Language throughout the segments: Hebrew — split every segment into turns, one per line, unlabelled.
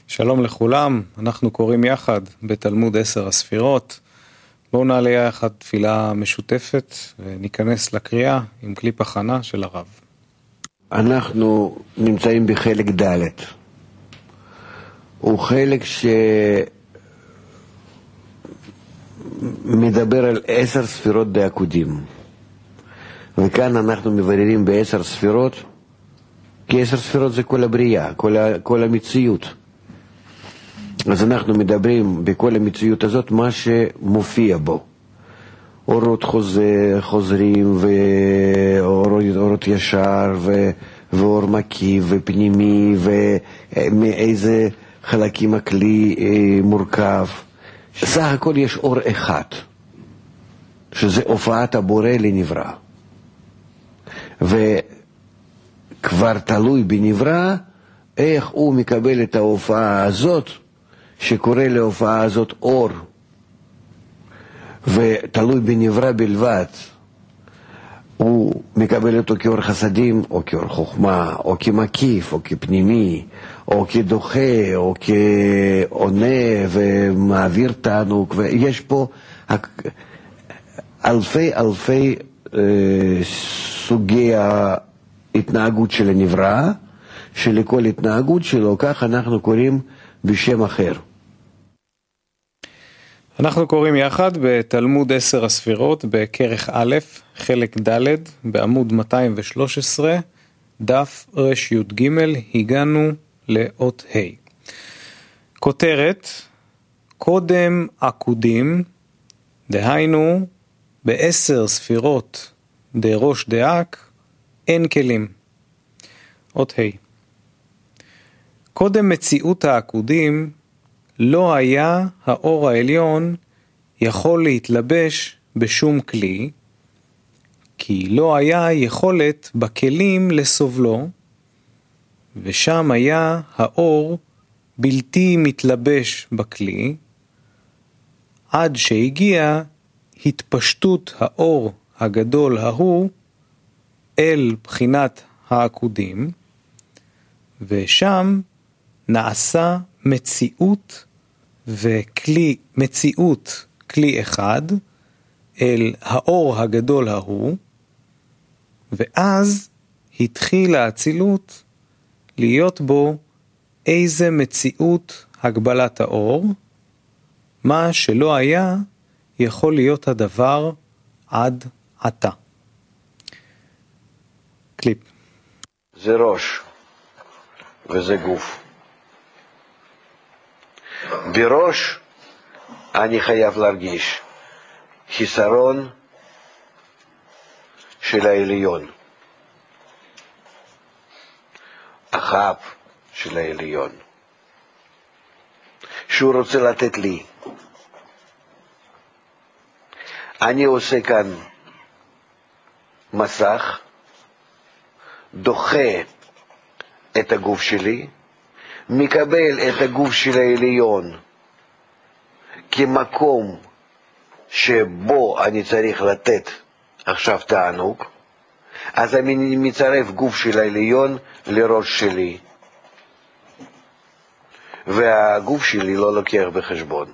שלום לכולם, אנחנו קוראים יחד בתלמוד 10 הספירות. בואו נעלה יחד תפילה משותפת וניכנס לקריאה עם קליפ הכנה של הרב.
אנחנו נמצאים בחלק ד'. הוא חלק שמדבר על 10 ספירות דאקודים. וכאן אנחנו מבררים ב10 ספירות, כי 10 ספירות זה כל הבריאה, כל המציאות. אז אנחנו מדברים בכל המציאות הזאת מה שמופיע בו. אורות חוזרים ואורות ישר ואור מקיף ופנימי ומאיזה חלקים הכלי מורכב. סך הכל יש אור אחד, שזה הופעת הבורא לנברא. וכבר תלוי בנברא איך הוא מקבל את ההופעה הזאת, שקורא להופעה הזאת אור, ותלוי בנברא בלבד. הוא מקבל אותו כאור חסדים, או כאור חוכמה, או כמקיף, או כפנימי, או כדוחה, או כעונה ומעביר תענוג. ויש פה אלפי סוגי ההתנהגות של הנברא, שלכל התנהגות שלו כך אנחנו קוראים בשם אחר.
אנחנו קוראים יחד בתלמוד 10 הספירות בכרך א', חלק ד', בעמוד 213, דף ר"ג, הגענו לאות ה'. כותרת, קודם עקודים, דהיינו ב10 ספירות דראש דאק, אין כלים. אות ה'. קודם מציאות העקודים, לא היה האור העליון יכול להתלבש בשום כלי, כי לא היה יכולת בכלים לסובלו, ושם היה האור בלתי מתלבש בכלי, עד שהגיע התפשטות האור הגדול ההוא אל בחינת העקודים, ושם נעשה מציאות וכלי, מציאות כלי אחד אל האור הגדול ההוא, ואז התחילה האצילות להיות בו איזה מציאות הגבלת האור, מה שלא היה יכול להיות הדבר עד עתה. קליפ.
זה ראש וזה גוף. בראש אני חייב להרגיש חיסרון של העליון, אחאב של העליון, שהוא רוצה לתת לי. אני עושה כאן מסך, דוחה את הגוף שלי, מקבל את הגוף של העליון כמקום שבו אני צריך לתת עכשיו תענוג, אז אני מצרף גוף של העליון לראש שלי, והגוף שלי לא לוקח בחשבון.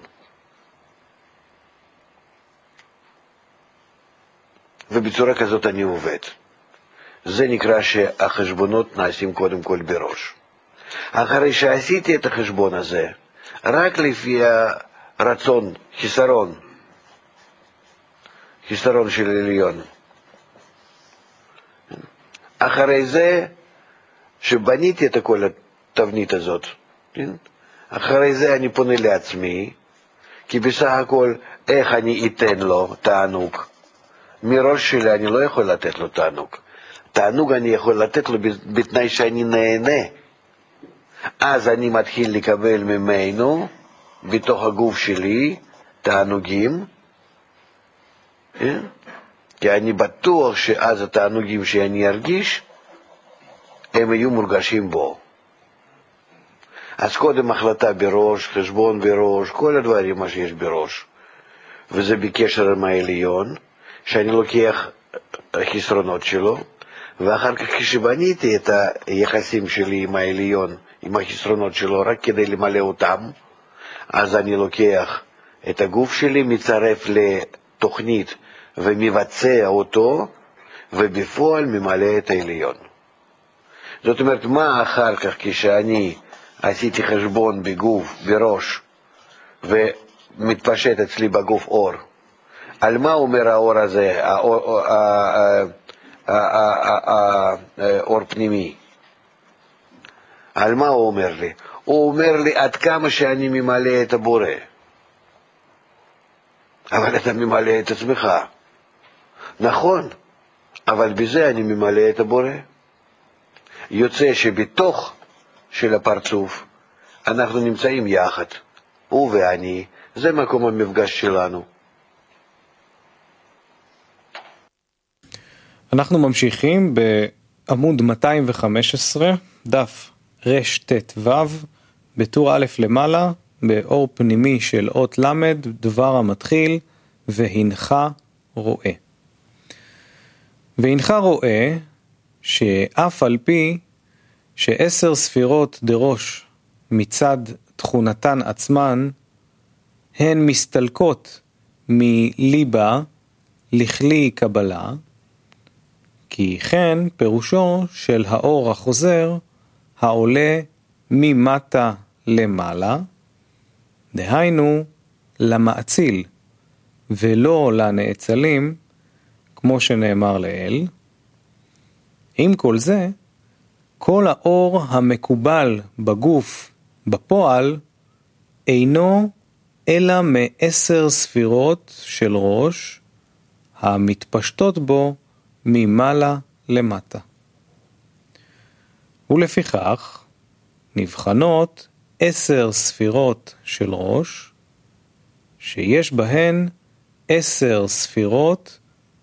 ובצורה כזאת אני עובד. זה נקרא שהחשבונות נעשים קודם כל בראש. אחרי שעשיתי את החשבון הזה, רק לפי הרצון, חיסרון של עליון. אחרי זה שבניתי את כל התבנית הזאת, אחרי זה אני פונה לעצמי, כי בסך הכל איך אני אתן לו תענוג? מראש שלי אני לא יכול לתת לו תענוג. תענוג אני יכול לתת לו בתנאי שאני נהנה. אז אני מתחיל לקבל ממנו, בתוך הגוף שלי, תענוגים, כי אני בטוח שאז התענוגים שאני ארגיש, הם יהיו מורגשים בו. אז קודם החלטה בראש, חשבון בראש, כל הדברים מה שיש בראש. וזה בקשר עם העליון, שאני לוקח החסרונות שלו, ואחר כך כשבניתי את היחסים שלי עם העליון, עם החסרונות שלו, רק כדי למלא אותם, אז אני לוקח את הגוף שלי, מצרף לתוכנית ומבצע אותו, ובפועל ממלא את העליון. זאת אומרת, מה אחר כך כשאני עשיתי חשבון בגוף, בראש, ומתפשט אצלי בגוף אור? על מה אומר האור הזה, אור פנימי? על מה הוא אומר לי? הוא אומר לי עד כמה שאני ממלא את הבורא. אבל אתה ממלא את עצמך. נכון, אבל בזה אני ממלא את הבורא. יוצא שבתוך של הפרצוף אנחנו נמצאים יחד, הוא ואני, זה מקום המפגש שלנו.
אנחנו ממשיכים בעמוד 215, דף רשת ו', בטור א' למעלה, באור פנימי של אות למד, דבר המתחיל, והנך רואה. והנך רואה שאף על פי ש10 ספירות דראש מצד תכונתן עצמן, הן מסתלקות מליבה לכלי קבלה, כי כן פירושו של האור החוזר העולה ממטה למעלה, דהיינו למאציל ולא לנאצלים, כמו שנאמר לאל. עם כל זה, כל האור המקובל בגוף בפועל אינו אלא מ10 ספירות של ראש המתפשטות בו ממעלה למטה. ולפיכך נבחנות 10 ספירות של ראש, שיש בהן 10 ספירות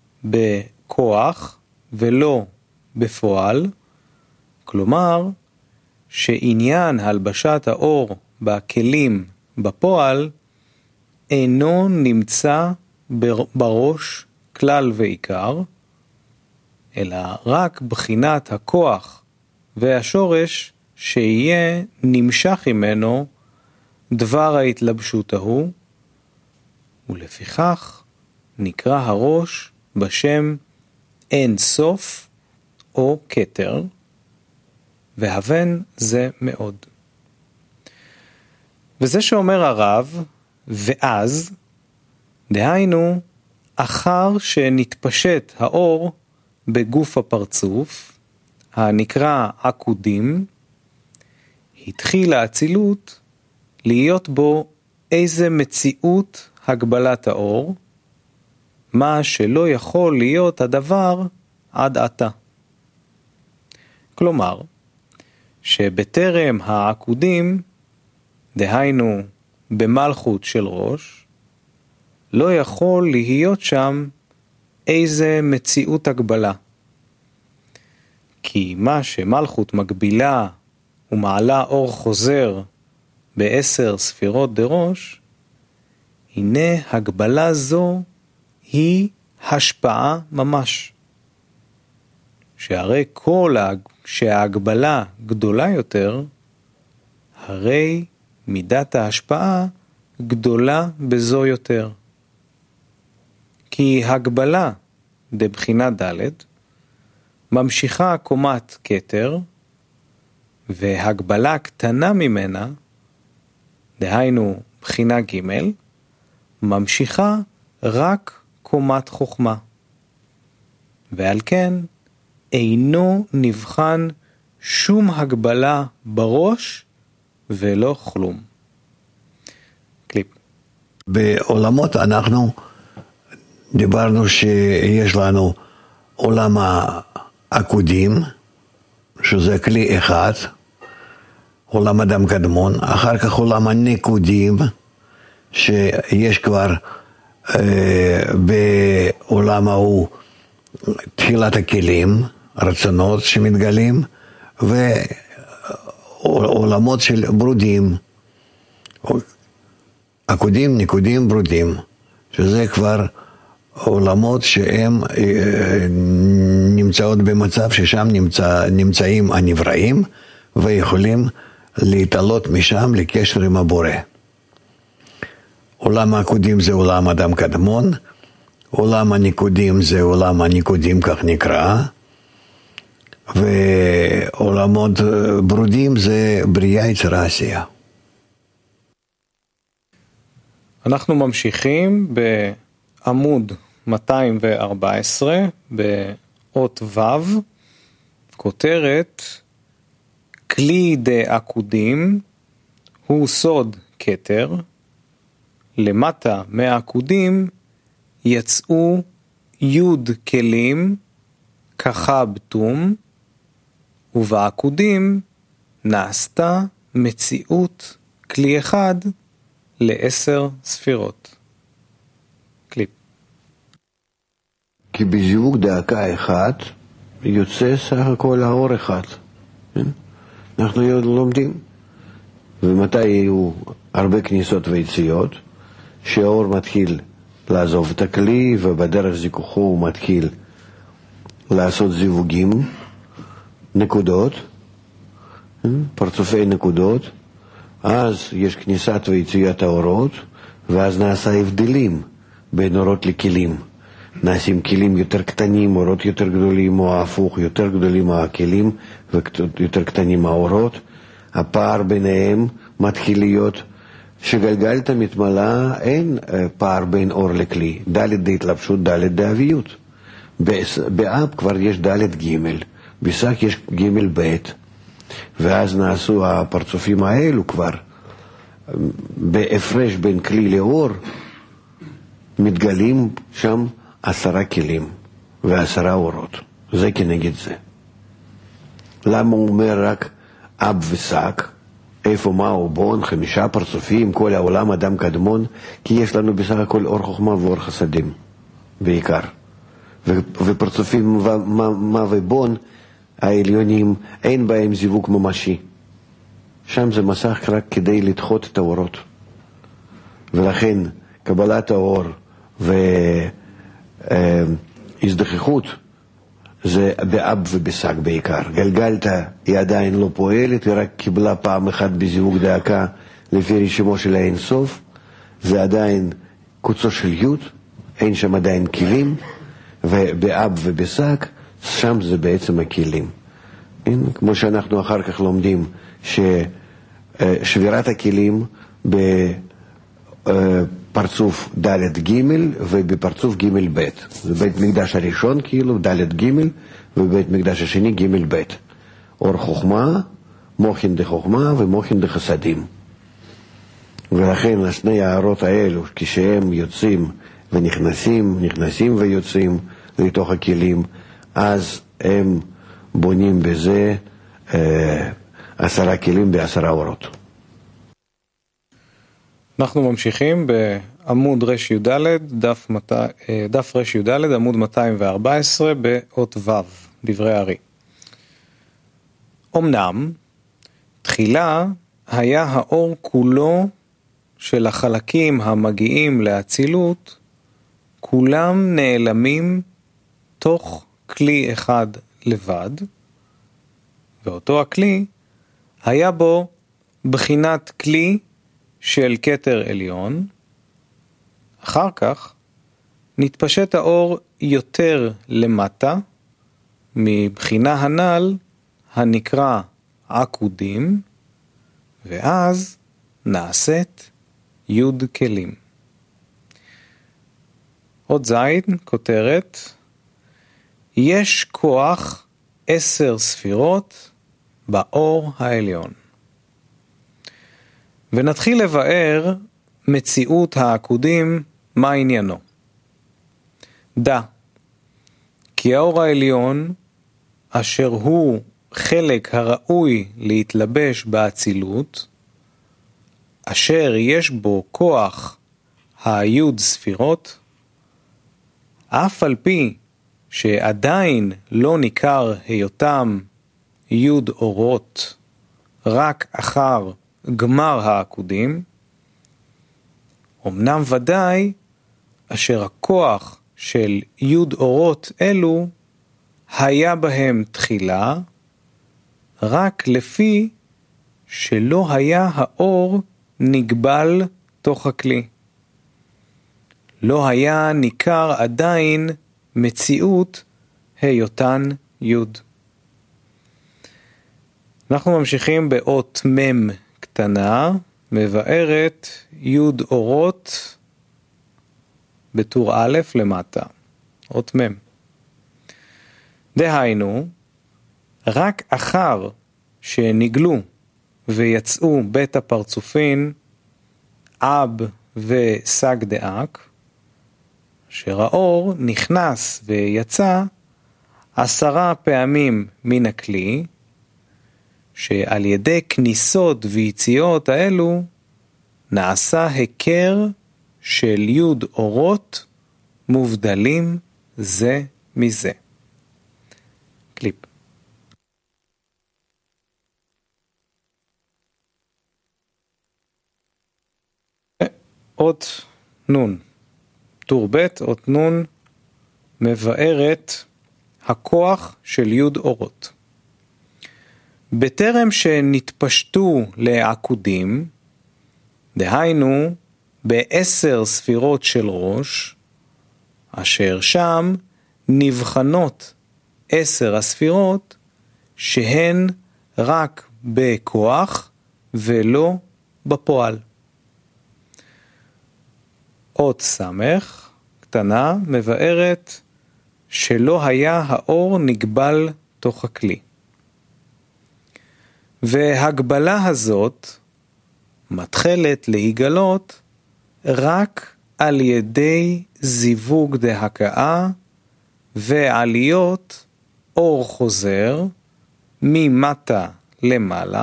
בכוח ולא בפועל, כלומר שעניין הלבשת האור בכלים בפועל אינו נמצא בראש כלל ועיקר, אלא רק בחינת הכוח והשורש שיהיה נמשך ממנו דבר ההתלבשות ההוא, ולפיכך נקרא הראש בשם אין סוף או כתר, והבן זה מאוד. וזה שאומר הרב, ואז, דהיינו, אחר שנתפשט האור בגוף הפרצוף, הנקרא עקודים, התחיל האצילות להיות בו איזה מציאות הגבלת האור, מה שלא יכול להיות הדבר עד עתה. כלומר, שבטרם העקודים, דהיינו במלכות של ראש, לא יכול להיות שם איזה מציאות הגבלה. כי מה שמלכות מגבילה ומעלה אור חוזר ב10 ספירות דראש, הנה הגבלה זו היא השפעה ממש. שהרי כל שההגבלה גדולה יותר, הרי מידת ההשפעה גדולה בזו יותר. כי הגבלה דבחינה ד' ממשיכה קומת כתר, והגבלה קטנה ממנה, דהיינו בחינה ג', ממשיכה רק קומת חוכמה. ועל כן אינו נבחן שום הגבלה בראש ולא כלום. קליפ.
בעולמות אנחנו דיברנו שיש לנו עולם העקודים, שזה כלי אחד, עולם אדם קדמון, אחר כך עולם הנקודים, שיש כבר בעולם ההוא תחילת הכלים, רצונות שמתגלים, ועולמות של ברודים, עקודים, נקודים, ברודים, שזה כבר עולמות שהם נמצאות במצב ששם נמצאים הנבראים, ויכולים להתעלות משם לקשר עם הבורא. עולם העקודים זה עולם אדם קדמון, עולם הניקודים זה עולם הניקודים, כך נקרא, ועולמות ברודים זה בריאה יצירה עשייה.
אנחנו ממשיכים בעמוד 214 באות ו', כותרת כלי דעקודים הוא סוד כתר, למטה מהעקודים יצאו יוד כלים כחבטום, ובעקודים נעשתה מציאות כלי אחד ל10 ספירות. קליפ.
כי בזיווג דאקה אחד יוצא סך הכל האור אחד. אנחנו לומדים. ומתי יהיו הרבה כניסות ויציאות, שהאור מתחיל לעזוב את הכלי, ובדרך זיכוכו הוא מתחיל לעשות זיווגים, נקודות, פרצופי נקודות, אז יש כניסת ויציאת האורות, ואז נעשה הבדלים בין אורות לכלים. נעשים כלים יותר קטנים, אורות יותר גדולים, או ההפוך, יותר גדולים הכלים ויותר קטנים האורות. הפער ביניהם מתחיל להיות שגלגלת מתמלא, אין פער בין אור לכלי. ד' דהתלבשות, ד' דאביות. באב כבר יש ד' ג', בסך יש ג' ב', ואז נעשו הפרצופים האלו כבר בהפרש בין כלי לאור, מתגלים שם 10 כלים ו10 אורות. זה כנגד זה. למה הוא אומר רק אב ושק? איפה מהו בון, 5 פרצופים, כל העולם אדם קדמון? כי יש לנו בסך הכל אור חוכמה ואור חסדים בעיקר. ופרצופים מה ובון העליונים אין בהם זיווג ממשי. שם זה מסך רק כדי לדחות את האורות. ולכן קבלת האור והזדככות זה באב ובשק בעיקר. גלגלת היא עדיין לא פועלת, היא רק קיבלה פעם אחת בזיווג דאקה לפי רשימו של האינסוף. זה עדיין קוצו של יוד, אין שם עדיין כלים, ובאב ובשק שם זה בעצם הכלים. כמו שאנחנו אחר כך לומדים ששבירת הכלים בפרצוף ד' ג' ובפרצוף ג' ב'. זה בית מקדש הראשון כאילו, ד' ג', ובית מקדש השני ג' ב'. אור חוכמה, מוחין דחוכמה ומוחין דחסדים. ולכן השני הערות האלו, כשהם יוצאים ונכנסים, נכנסים ויוצאים לתוך הכלים, אז הם בונים בזה 10 כלים ב10 אורות.
אנחנו ממשיכים בעמוד ר"ד, דף ר"ד, עמוד 214 באות ו', דברי הארי. אמנם תחילה היה האור כולו של החלקים המגיעים לאצילות, כולם נעלמים תוך כלי אחד לבד, ואותו הכלי היה בו בחינת כלי של כתר עליון. אחר כך נתפשט האור יותר למטה מבחינה הנ"ל הנקרא עקודים, ואז נעשית יוד כלים. עוד זין, כותרת, יש כוח 10 ספירות באור העליון. ונתחיל לבאר מציאות העקודים, מה עניינו. דע, כי האור העליון, אשר הוא חלק הראוי להתלבש באצילות, אשר יש בו כוח היוד ספירות, אף על פי שעדיין לא ניכר היותם יוד אורות רק אחר גמר העקודים, אמנם ודאי אשר הכוח של יוד אורות אלו היה בהם תחילה, רק לפי שלא היה האור נגבל תוך הכלי. לא היה ניכר עדיין מציאות היותן יוד. אנחנו ממשיכים באות מם קטנה, מבארת יוד אורות בטור א' למטה. אות מם. דהיינו, רק אחר שנגלו ויצאו בית הפרצופין, אב וסג דאק, אשר האור נכנס ויצא 10 פעמים מן הכלי, שעל ידי כניסות ויציאות האלו נעשה הכר של יוד אורות מובדלים זה מזה. קליפ. אות נון. טור ב' אות נון מבארת הכוח של יוד אורות. בטרם שנתפשטו לעקודים, דהיינו ב10 ספירות של ראש, אשר שם נבחנות 10 הספירות שהן רק בכוח ולא בפועל. אות סמך קטנה מבארת שלא היה האור נגבל תוך הכלי. והגבלה הזאת מתחלת להיגלות רק על ידי זיווג דהקאה ועליות אור חוזר ממטה למעלה,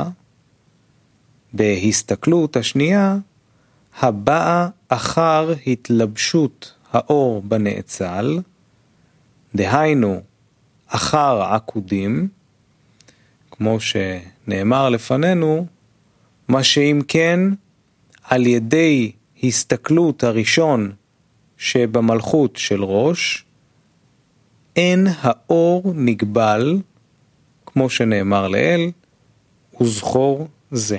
בהסתכלות השנייה הבאה אחר התלבשות האור בנאצל, דהיינו אחר עקודים, כמו שנאמר לפנינו, מה שאם כן על ידי הסתכלות הראשון שבמלכות של ראש, אין האור נגבל, כמו שנאמר לאל, וזכור זה.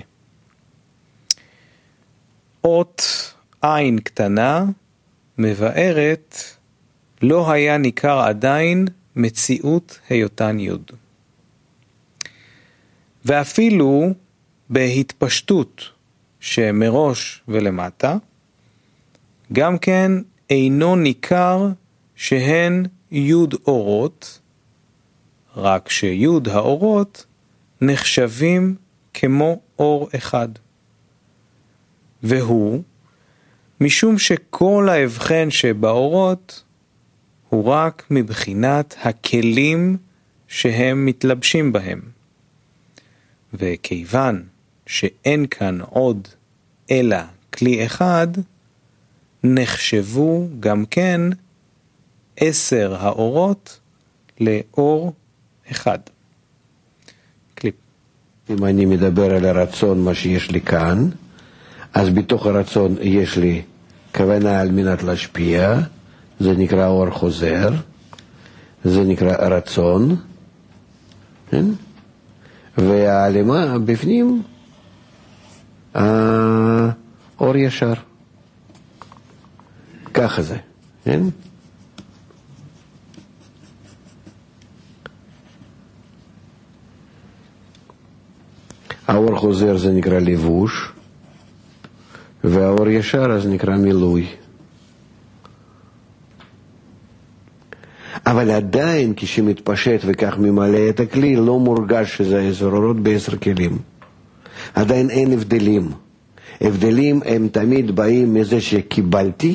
אות עין קטנה מבארת לא היה ניכר עדיין מציאות היותן יוד. ואפילו בהתפשטות שמראש ולמטה, גם כן אינו ניכר שהן יוד אורות, רק שיוד האורות נחשבים כמו אור אחד. והוא, משום שכל ההבחן שבאורות הוא רק מבחינת הכלים שהם מתלבשים בהם. וכיוון שאין כאן עוד אלא כלי אחד, נחשבו גם כן 10 האורות לאור אחד. קליפ.
אם אני מדבר על הרצון, מה שיש לי כאן, אז בתוך הרצון יש לי כוונה על מנת להשפיע, זה נקרא אור חוזר, זה נקרא רצון, כן? והעלמה בפנים, אור ישר. ככה זה, כן? האור חוזר זה נקרא לבוש, והאור ישר זה נקרא מילוי. אבל עדיין כשמתפשט וכך ממלא את הכלי, לא מורגש שזה 10 אורות ב10 כלים. עדיין אין הבדלים. הבדלים הם תמיד באים מזה שקיבלתי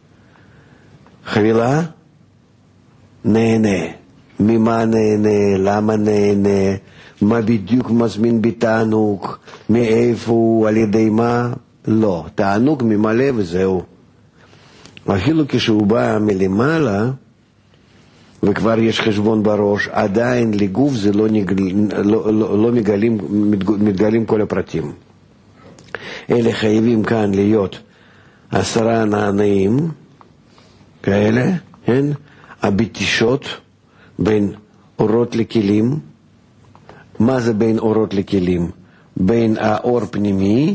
חבילה, נהנה. ממה נהנה, למה נהנה, מה בדיוק מזמין בתענוג, מאיפה, על ידי מה, לא. תענוג ממלא וזהו. אפילו כשהוא בא מלמעלה, וכבר יש חשבון בראש, עדיין לגוף זה לא מתגלים כל הפרטים. אלה חייבים כאן להיות 10 נענעים כאלה, כן? הבטישות בין אורות לכלים. מה זה בין אורות לכלים? בין האור פנימי,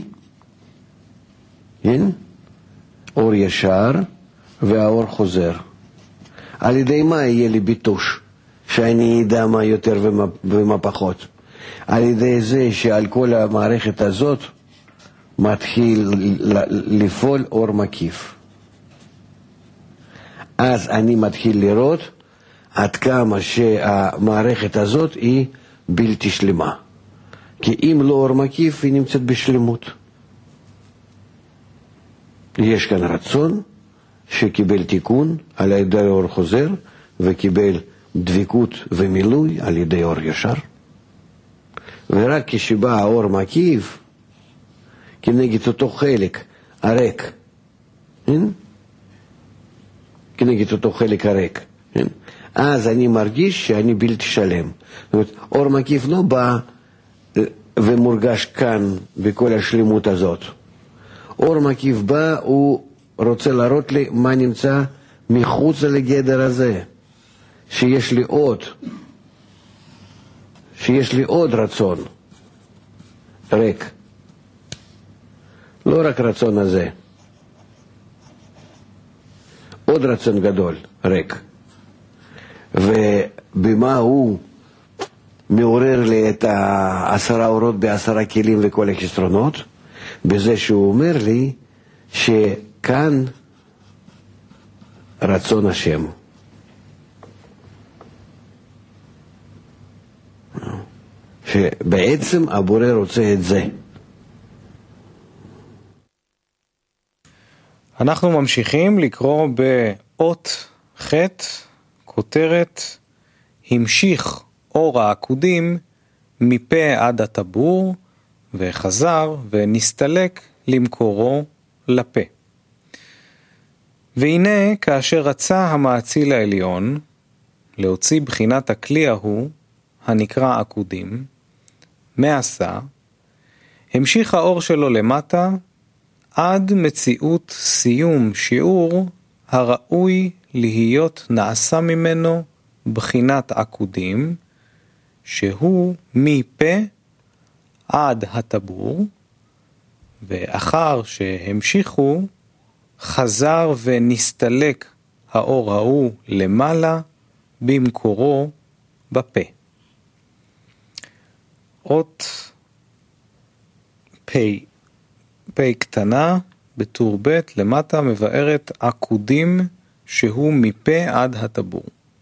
אור ישר, והאור חוזר. על ידי מה יהיה לי ביטוש? שאני ידע מה יותר ומה פחות. על ידי זה שעל כל המערכת הזאת מתחיל לפעול אור מקיף. אז אני מתחיל לראות עד כמה שהמערכת הזאת היא בלתי שלמה. כי אם לא אור מקיף היא נמצאת בשלמות. יש כאן רצון שקיבל תיקון על ידי אור חוזר וקיבל דבקות ומילוי על ידי אור ישר. ורק כשבא האור מקיף כנגד אותו חלק הריק, כנגד אותו חלק הריק, אז אני מרגיש שאני בלתי שלם. זאת אומרת, אור מקיף לא בא ומורגש כאן בכל השלמות הזאת. אור מקיף בא, הוא רוצה להראות לי מה נמצא מחוץ לגדר הזה, שיש לי עוד רצון ריק, לא רק רצון הזה, עוד רצון גדול ריק. ובמה הוא מעורר לי את 10 אורות ב10 כלים וכל החסרונות? בזה שהוא אומר לי שכאן רצון השם. שבעצם הבורא רוצה את זה.
אנחנו ממשיכים לקרוא באות ח' כותרת המשיך אור העקודים מפה עד הטבור וחזר ונסתלק למקורו לפה. והנה כאשר רצה המאציל העליון להוציא בחינת הכלי ההוא הנקרא עקודים, מעשה, המשיך האור שלו למטה עד מציאות סיום שיעור הראוי להיות נעשה ממנו בחינת עקודים, שהוא מפה עד הטבור, ואחר שהמשיכו חזר ונסתלק האור ההוא למעלה במקורו בפה. אות פ' קטנה בטור ב' למטה מבארת עקודים שהוא מפה עד הטבור.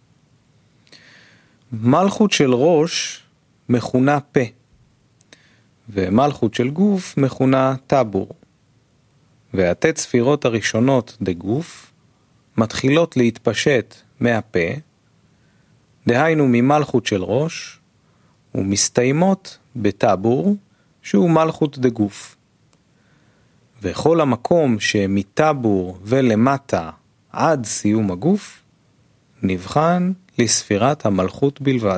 מלכות של ראש מכונה פה, ומלכות של גוף מכונה טבור. והתת ספירות הראשונות דגוף מתחילות להתפשט מהפה, דהיינו ממלכות של ראש, ומסתיימות בטבור שהוא מלכות דגוף. וכל המקום שמטבור ולמטה עד סיום הגוף נבחן לספירת המלכות בלבד.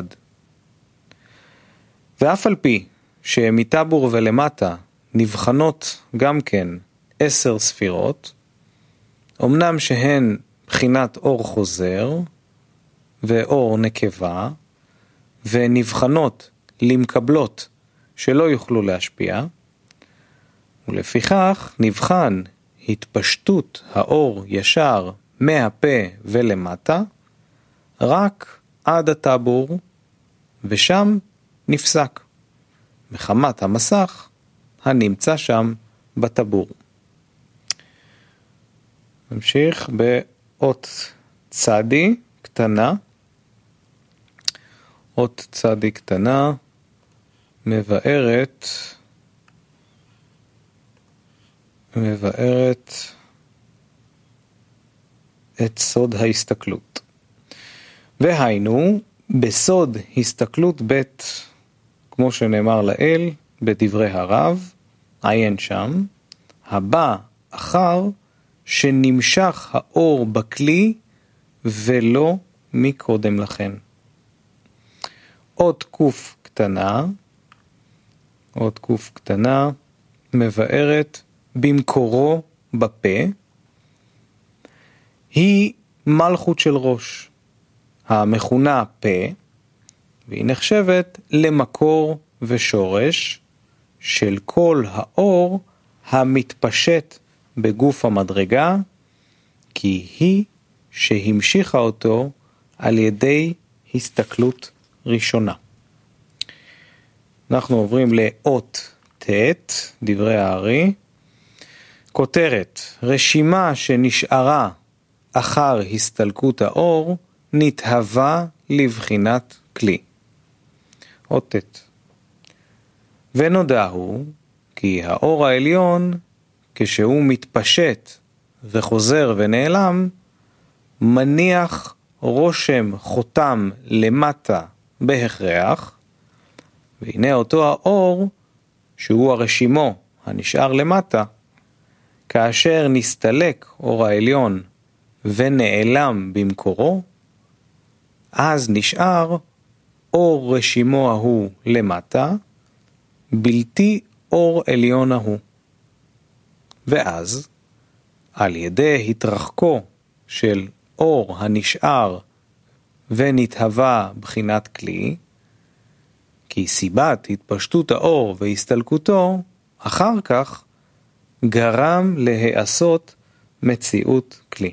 ואף על פי שמטבור ולמטה נבחנות גם כן 10 ספירות, אמנם שהן בחינת אור חוזר ואור נקבה, ונבחנות למקבלות שלא יוכלו להשפיע, ולפיכך נבחן התפשטות האור ישר מהפה ולמטה רק עד הטבור, ושם נפסק מחמת המסך הנמצא שם בטבור. נמשיך באות צדי קטנה. אות צדי קטנה מבארת את סוד ההסתכלות. והיינו בסוד הסתכלות ב', כמו שנאמר לאל בדברי הרב, עיין שם, הבא אחר שנמשך האור בכלי ולא מקודם לכן. אות קוף קטנה מבארת במקורו בפה, היא מלכות של ראש, המכונה פה, והיא נחשבת למקור ושורש של כל האור המתפשט בגוף המדרגה, כי היא שהמשיכה אותו על ידי הסתכלות ראשונה. אנחנו עוברים לאות ת', דברי הארי. כותרת, רשימה שנשארה אחר הסתלקות האור נתהווה לבחינת כלי. אות ת'. ונודע הוא כי האור העליון, כשהוא מתפשט וחוזר ונעלם, מניח רושם חותם למטה בהכרח, והנה אותו האור, שהוא הרשימו הנשאר למטה, כאשר נסתלק אור העליון ונעלם במקורו, אז נשאר אור רשימו ההוא למטה, בלתי אור עליון ההוא. ואז, על ידי התרחקו של אור הנשאר ונתהווה בחינת כלי, כי סיבת התפשטות האור והסתלקותו, אחר כך, גרם להיעשות מציאות כלי.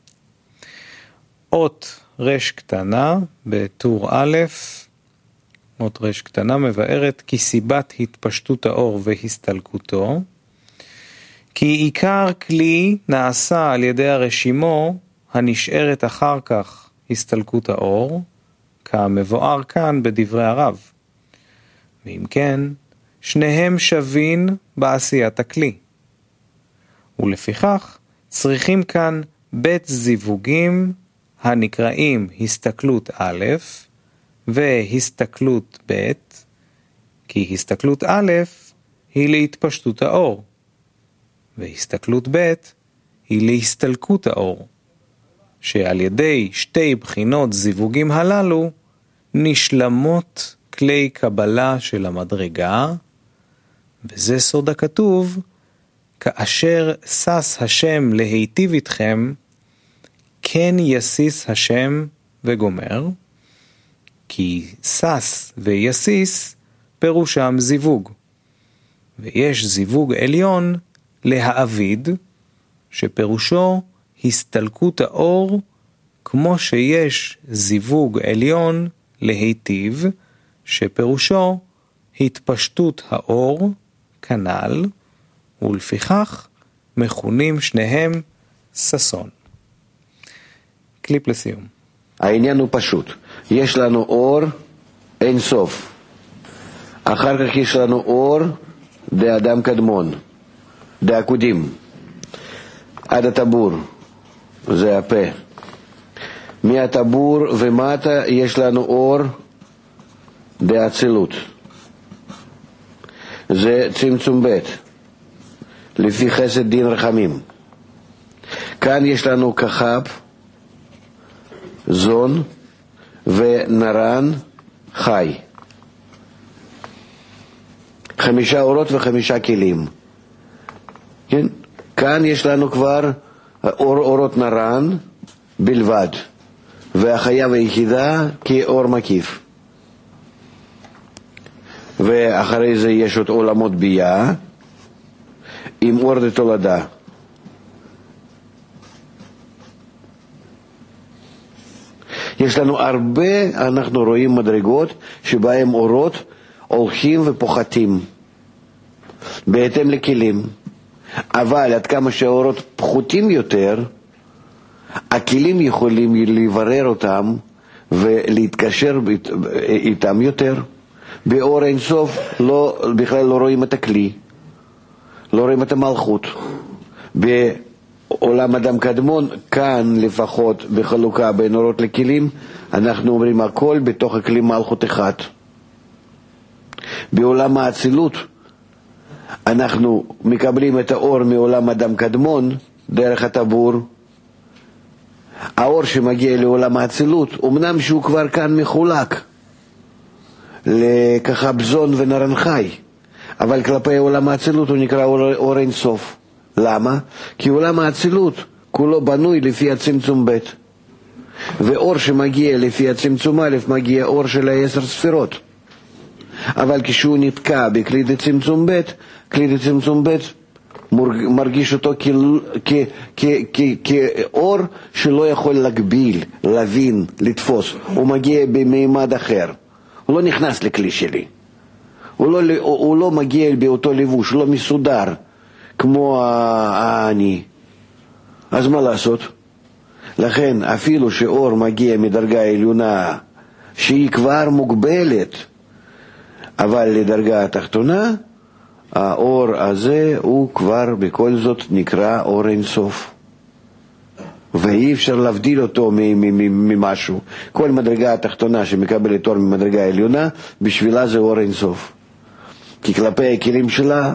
אות רש קטנה בטור א', אות רש קטנה מבארת כי סיבת התפשטות האור והסתלקותו, כי עיקר כלי נעשה על ידי הרשימו הנשארת אחר כך הסתלקות האור, כמבואר כאן בדברי הרב. ואם כן, שניהם שווים בעשיית הכלי. ולפיכך צריכים כאן בית זיווגים הנקראים הסתכלות א' והסתכלות ב', כי הסתכלות א' היא להתפשטות האור, והסתכלות ב' היא להסתלקות האור, שעל ידי שתי בחינות זיווגים הללו נשלמות כלי קבלה של המדרגה, וזה סוד הכתוב, כאשר שש השם להיטיב איתכם, כן יסיס השם וגומר, כי שש ויסיס פירושם זיווג, ויש זיווג עליון להעביד, שפירושו הסתלקות האור, כמו שיש זיווג עליון להיטיב, שפירושו התפשטות האור, כנ"ל, ולפיכך מכונים שניהם ששון. קליפ לסיום.
העניין הוא פשוט. יש לנו אור אין סוף. אחר כך יש לנו אור דאדם קדמון, דעקודים, עד הטבור, זה הפה. מהטבור ומטה יש לנו אור דאצילות, זה צמצום ב', לפי חסד דין רחמים. כאן יש לנו כחב, זון ונרן חי. 5 אורות ו5 כלים. כן? כאן יש לנו כבר אורות נרן בלבד, והחיה והיחידה כאור מקיף. ואחרי זה יש עוד עולמות בייה עם אור דתולדה. יש לנו הרבה, אנחנו רואים מדרגות שבהם אורות הולכים ופוחתים בהתאם לכלים, אבל עד כמה שהאורות פחותים יותר, הכלים יכולים לברר אותם ולהתקשר איתם יותר. באור אין סוף בכלל לא רואים את הכלי, לא רואים את המלכות. בעולם אדם קדמון, כאן לפחות בחלוקה בין אורות לכלים, אנחנו אומרים הכל בתוך הכלי מלכות אחד. בעולם האצילות אנחנו מקבלים את האור מעולם אדם קדמון דרך הטבור. האור שמגיע לעולם האצילות, אמנם שהוא כבר כאן מחולק לכחב זון ונרן חי, אבל כלפי עולם האצילות הוא נקרא אור אין סוף. למה? כי עולם האצילות כולו בנוי לפי הצמצום ב', ואור שמגיע לפי הצמצום א' מגיע אור של 10 ספירות. אבל כשהוא נתקע בכלי דצמצום ב', כלי דצמצום ב' מרגיש אותו כאור שלא יכול להגביל, להבין, לתפוס. הוא מגיע במימד אחר. הוא לא נכנס לכלי שלי. הוא לא מגיע באותו לבוש, לא מסודר, כמו אני. אז מה לעשות? לכן אפילו שאור מגיע מדרגה עליונה שהיא כבר מוגבלת, אבל לדרגה התחתונה, האור הזה הוא כבר בכל זאת נקרא אור אין סוף. ואי אפשר להבדיל אותו ממשהו. כל מדרגה התחתונה שמקבלת אור ממדרגה עליונה, בשבילה זה אור אין סוף. כי כלפי הכלים שלה,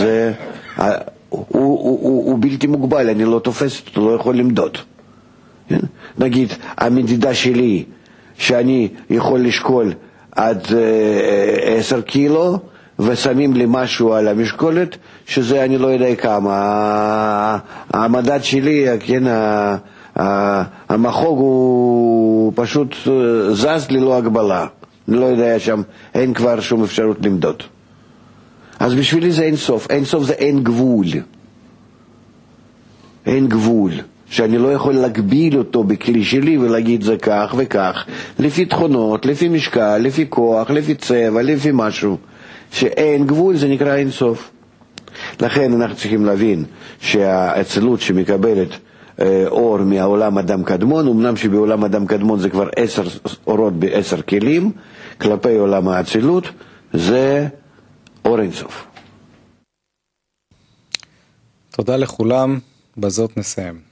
הוא בלתי מוגבל, אני לא תופס אותו, לא יכול למדוד. נגיד, המדידה שלי, שאני יכול לשקול עד 10 קילו, ושמים לי משהו על המשקולת, שזה אני לא יודע כמה. המדד שלי, כן, המחוג הוא פשוט זז ללא הגבלה. אני לא יודע שם, אין כבר שום אפשרות למדוד. אז בשבילי זה אין סוף. אין סוף זה אין גבול. אין גבול. שאני לא יכול להגביל אותו בכלי שלי ולהגיד זה כך וכך, לפי תכונות, לפי משקל, לפי כוח, לפי צבע, לפי משהו. שאין גבול זה נקרא אין סוף. לכן אנחנו צריכים להבין שהאצילות שמקבלת אור מהעולם אדם קדמון, אמנם שבעולם אדם קדמון זה כבר 10 אורות ב10 כלים, כלפי עולם האצילות זה אור אין סוף.
תודה לכולם, בזאת נסיים.